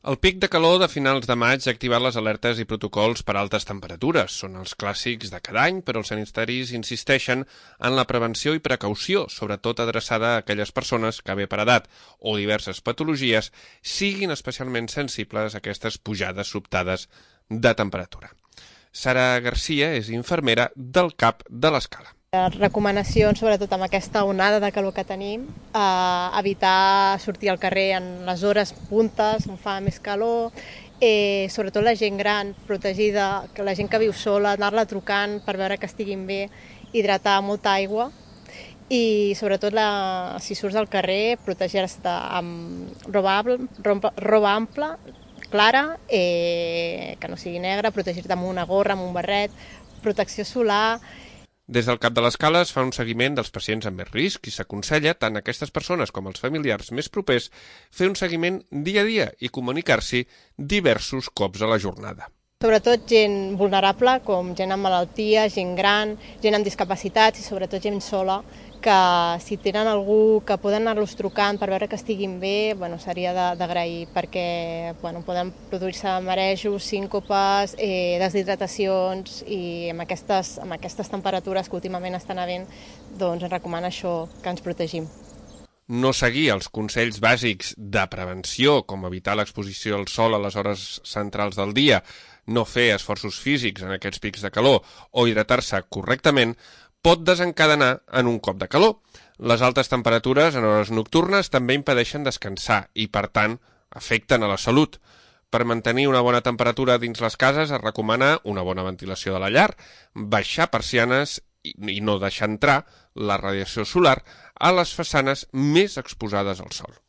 El pic de calor de finals de maig ha activat les alertes i protocols per altes temperatures. Són els clàssics de cada any, però els sanitaris insisteixen en la prevenció i precaució, sobretot adreçada a aquelles persones que, bé per edat o diverses patologies, siguin especialment sensibles a aquestes pujades sobtades de temperatura. Sara Garcia és infermera del CAP de l'Escala. Recomanacions, sobretot amb aquesta onada de calor que tenim, evitar sortir al carrer en les hores puntes, on fa més calor, sobretot la gent gran, protegida, que la gent que viu sola, anar-la trucant per veure que estiguin bé, hidratar molta aigua i sobretot si surts al carrer, protegir-te amb roba ampla, clara, que no sigui negra, protegir-te amb una gorra, amb un barret, protecció solar. Des del CAP de l'Escala es fa un seguiment dels pacients amb més risc i s'aconsella tant a aquestes persones com als familiars més propers fer un seguiment dia a dia i comunicar-s'hi diversos cops a la jornada. Sobretot gent vulnerable, com gent amb malaltia, gent gran, gent amb discapacitats i sobretot gent sola, que si tenen algú que poden anar-los trucant per veure que estiguin bé, seria d'agrair perquè poden produir-se marejos, síncopes, deshidratacions i amb aquestes temperatures que últimament estan havent, ens recomana això, que ens protegim. No seguir els consells bàsics de prevenció, com evitar l'exposició al sol a les hores centrals del dia, no fer esforços físics en aquests pics de calor o hidratar-se correctament, pot desencadenar en un cop de calor. Les altes temperatures en hores nocturnes també impedeixen descansar i, per tant, afecten a la salut. Per mantenir una bona temperatura dins les cases es recomana una bona ventilació de la llar, baixar persianes i no deixar entrar la radiació solar a les façanes més exposades al sol.